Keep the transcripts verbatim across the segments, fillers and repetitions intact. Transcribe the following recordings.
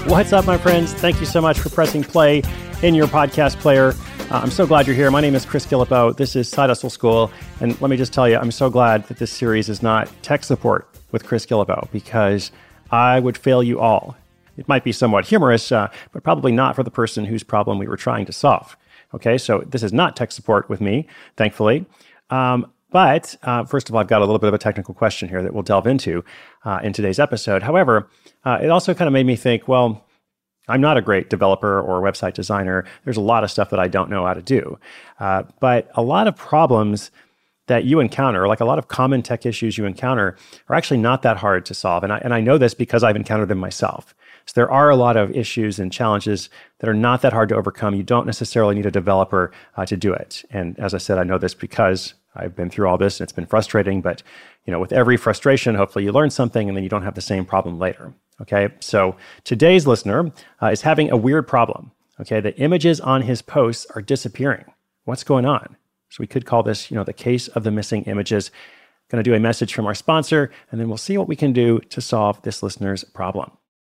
What's up, my friends? Thank you so much for pressing play in your podcast player. Uh, I'm so glad you're here. My name is Chris Guillebeau. This is Side Hustle School. And let me just tell you, I'm so glad that this series is not tech support with Chris Guillebeau, because I would fail you all. It might be somewhat humorous, uh, but probably not for the person whose problem we were trying to solve. Okay, so this is not tech support with me, thankfully. Um, but uh, first of all, I've got a little bit of a technical question here that we'll delve into uh, in today's episode. However, uh, it also kind of made me think, well, I'm not a great developer or website designer. There's a lot of stuff that I don't know how to do. Uh, but a lot of problems that you encounter, like a lot of common tech issues you encounter, are actually not that hard to solve. And I, and I know this because I've encountered them myself. So there are a lot of issues and challenges that are not that hard to overcome. You don't necessarily need a developer uh, to do it. And as I said, I know this because I've been through all this and it's been frustrating. But you know, with every frustration, hopefully you learn something and then you don't have the same problem later. Okay, so today's listener uh, is having a weird problem. Okay, the images on his posts are disappearing. What's going on? So we could call this, you know, the case of the missing images. Going to do a message from our sponsor, and then we'll see what we can do to solve this listener's problem.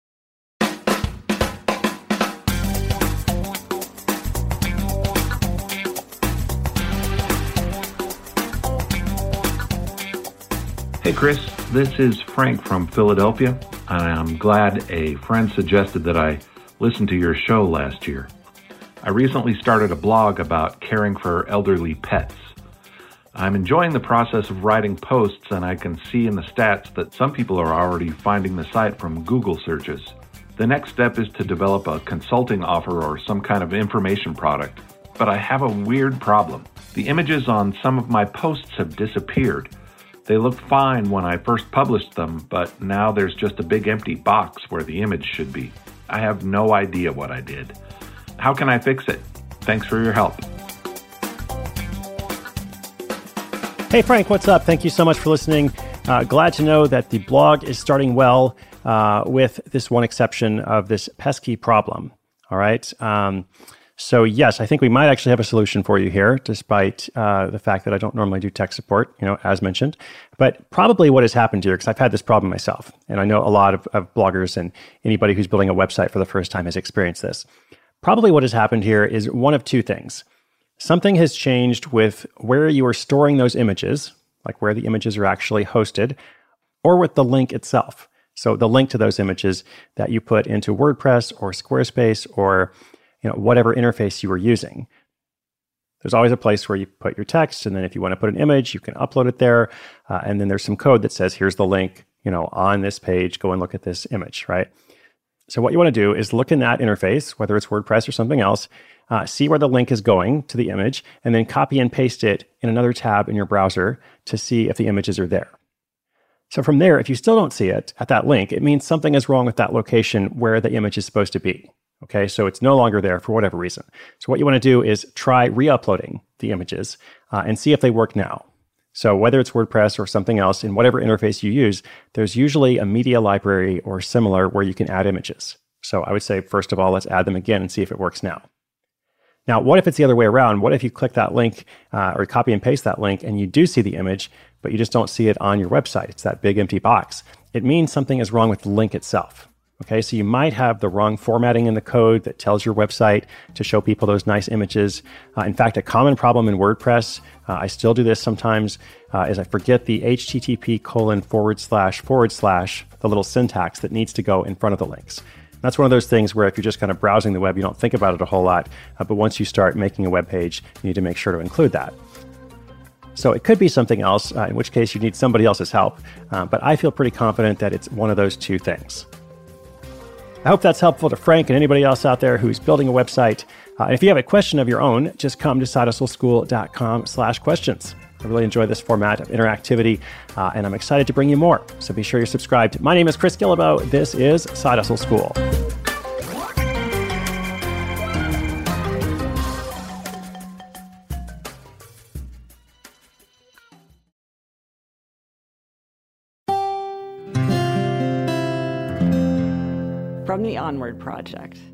Hey Chris, this is Frank from Philadelphia, and I'm glad a friend suggested that I listen to your show last year. I recently started a blog about caring for elderly pets. I'm enjoying the process of writing posts, and I can see in the stats that some people are already finding the site from Google searches. The next step is to develop a consulting offer or some kind of information product, but I have a weird problem. The images on some of my posts have disappeared. They looked fine when I first published them, but now there's just a big empty box where the image should be. I have no idea what I did. How can I fix it? Thanks for your help. Hey, Frank, what's up? Thank you so much for listening. Uh, glad to know that the blog is starting well uh, with this one exception of this pesky problem. All right. Um, so yes, I think we might actually have a solution for you here, despite uh, the fact that I don't normally do tech support, you know, as mentioned. But probably what has happened here, because I've had this problem myself, and I know a lot of, of bloggers and anybody who's building a website for the first time has experienced this. Probably what has happened here is one of two things. Something has changed with where you are storing those images, like where the images are actually hosted, or with the link itself. So the link to those images that you put into WordPress or Squarespace or you know whatever interface you were using. There's always a place where you put your text, and then if you want to put an image, you can upload it there. Uh, and then there's some code that says, here's the link, you know, on this page, go and look at this image, right? So what you want to do is look in that interface, whether it's WordPress or something else, uh, see where the link is going to the image, and then copy and paste it in another tab in your browser to see if the images are there. So from there, if you still don't see it at that link, it means something is wrong with that location where the image is supposed to be. Okay, so it's no longer there for whatever reason. So what you want to do is try re-uploading the images uh, and see if they work now. So whether it's WordPress or something else, in whatever interface you use, there's usually a media library or similar where you can add images. So I would say, first of all, let's add them again and see if it works now. Now, what if it's the other way around? What if you click that link uh, or copy and paste that link and you do see the image, but you just don't see it on your website? It's that big empty box. It means something is wrong with the link itself. Okay, so you might have the wrong formatting in the code that tells your website to show people those nice images. Uh, in fact, a common problem in WordPress, uh, I still do this sometimes, uh, is I forget the H T T P colon forward slash forward slash, the little syntax that needs to go in front of the links. That's one of those things where if you're just kind of browsing the web, you don't think about it a whole lot. Uh, but once you start making a web page, you need to make sure to include that. So it could be something else, uh, in which case you need somebody else's help. Uh, but I feel pretty confident that it's one of those two things. I hope that's helpful to Frank and anybody else out there who's building a website. Uh, and if you have a question of your own, just come to sidehustleschool.com slash questions. I really enjoy this format of interactivity, uh, and I'm excited to bring you more. So be sure you're subscribed. My name is Chris Guillebeau. This is Side Hustle School. From the Onward Project.